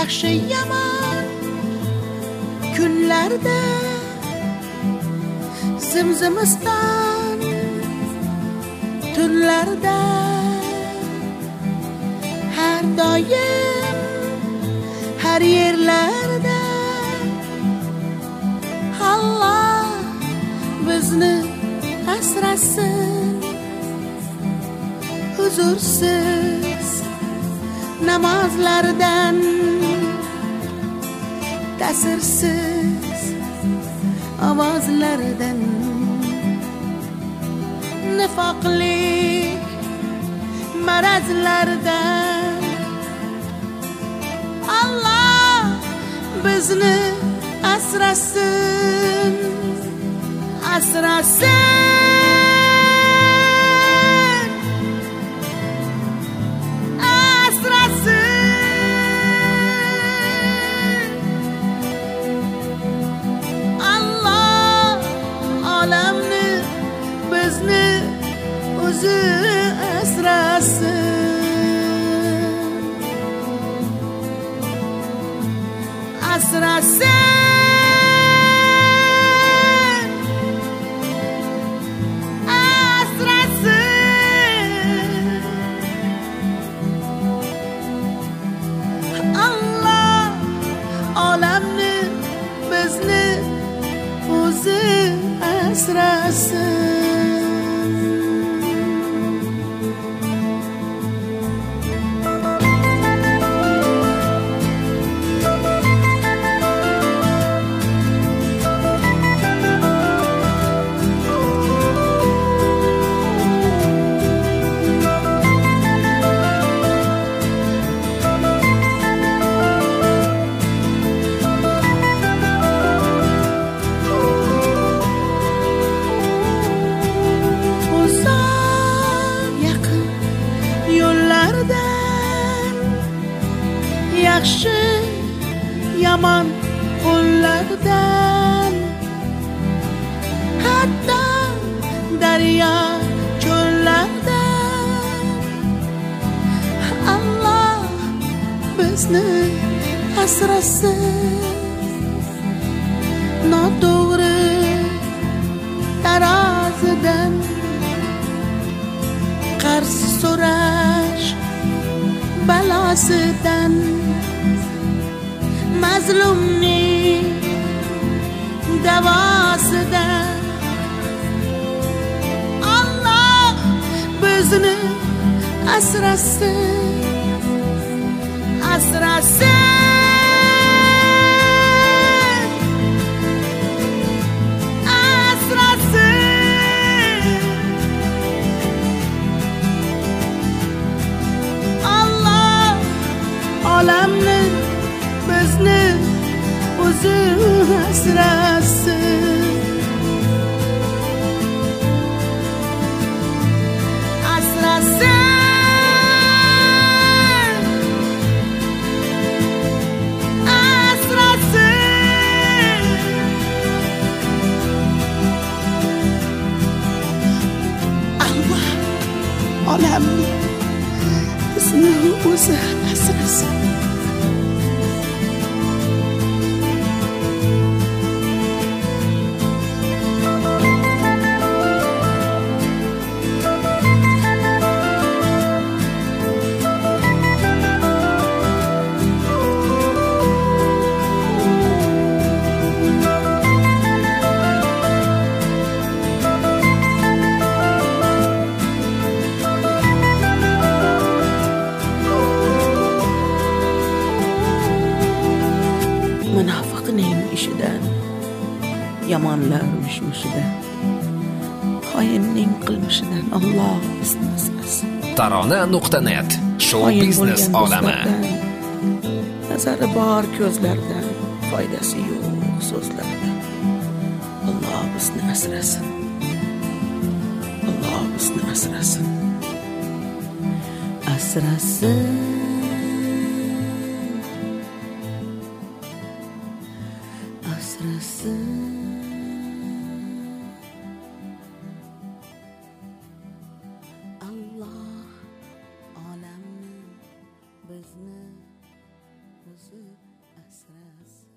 yaxshi yomon kunlarda zimzimiston tunlarda har doim har yerlarda Allah bizni asrasin huzursiz namozlardan ta'sirsiz ovozlardan nifoqli marazlardan Allah bizni asrasin Allah olamni bizni o'zi asrasin Allah olamni bizni o'zi asrasin. Yaxshi yomon qo'llardan hatto daryo cho'llardan Allah bizni asrasin noto'g'ri tarozidan qarz so'rash balosidan mazlumning davosidan Allah bizni asrasin Allah olamni bizni o'zi asrasin Allah olamni bizni o'zi asrasin. Munofiqning ishidan, yomonlar mishmishidan, xoinning qilmishidan Alloh bizni asrasin. Tarona.net show biznes olami. Nazari bor ko'zlardan, foydasi yo'q so'zlardan Alloh bizni asrasin. Alloh bizni asrasin. Allah olamni bizni o'zi asrasin.